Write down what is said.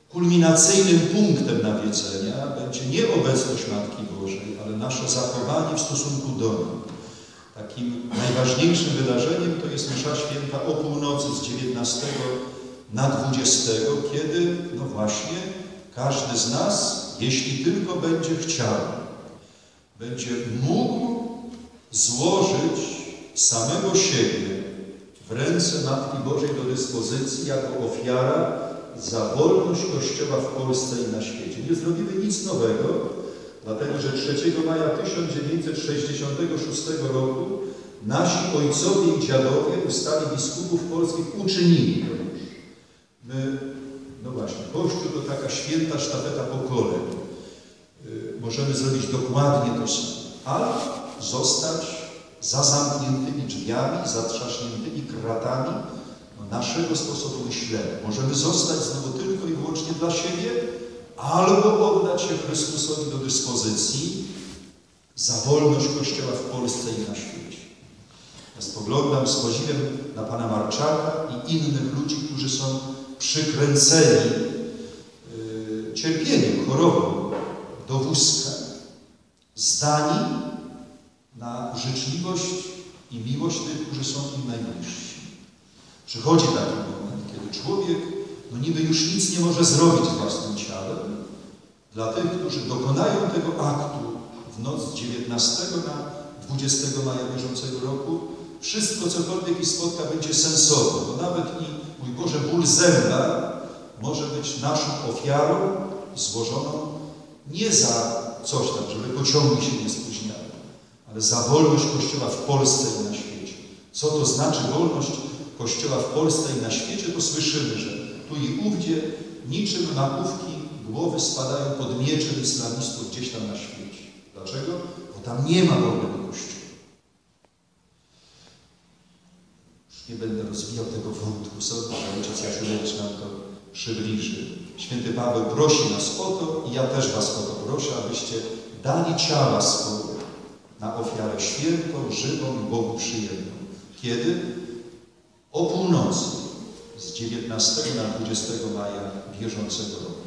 kulminacyjnym punktem nawiedzenia będzie nie obecność Matki Bożej, ale nasze zachowanie w stosunku do niej. Takim najważniejszym wydarzeniem to jest msza święta o północy z 19 na 20, kiedy, no właśnie, każdy z nas, jeśli tylko będzie chciał, będzie mógł złożyć samego siebie w ręce Matki Bożej do dyspozycji jako ofiara za wolność Kościoła w Polsce i na świecie. Nie zrobimy nic nowego, dlatego że 3 maja 1966 roku nasi ojcowie i dziadowie w ustawie biskupów polskich uczynili to już. My, no właśnie, Kościół to taka święta sztafeta pokoleń. Możemy zrobić dokładnie to samo, ale zostać za zamkniętymi drzwiami, zatrzaśniętymi kratami naszego sposobu myślenia. Możemy zostać znowu tylko i wyłącznie dla siebie, albo oddać się Chrystusowi do dyspozycji za wolność Kościoła w Polsce i na świecie. Ja spoglądam z podziwem na pana Marczaka i innych ludzi, którzy są przykręceni cierpieniem, chorobą do wózka, zdani na życzliwość i miłość tych, którzy są im najbliżsi. Przychodzi taki moment, kiedy człowiek niby już nic nie może zrobić z własnym ciałem. Dla tych, którzy dokonają tego aktu w noc z 19 na 20 maja bieżącego roku, wszystko, cokolwiek ich spotka, będzie sensowne, bo nawet i, mój Boże, ból zęba może być naszą ofiarą złożoną nie za coś tam, żeby pociągi się nie spóźniały, ale za wolność Kościoła w Polsce i na świecie. Co to znaczy wolność Kościoła w Polsce i na świecie, to słyszymy, że tu i ówdzie niczym makówki głowy spadają pod mieczem islamistów gdzieś tam na świecie. Dlaczego? Bo tam nie ma wolnego Kościoła. Już nie będę rozwijał tego wątku, sądzę, że ojciec Jasiulewicz nam to przybliży. Święty Paweł prosi nas o to i ja też was o to proszę, abyście dali ciała swoje na ofiarę świętą, żywą i Bogu przyjemną. Kiedy? O północy z 19 na 20 maja bieżącego roku.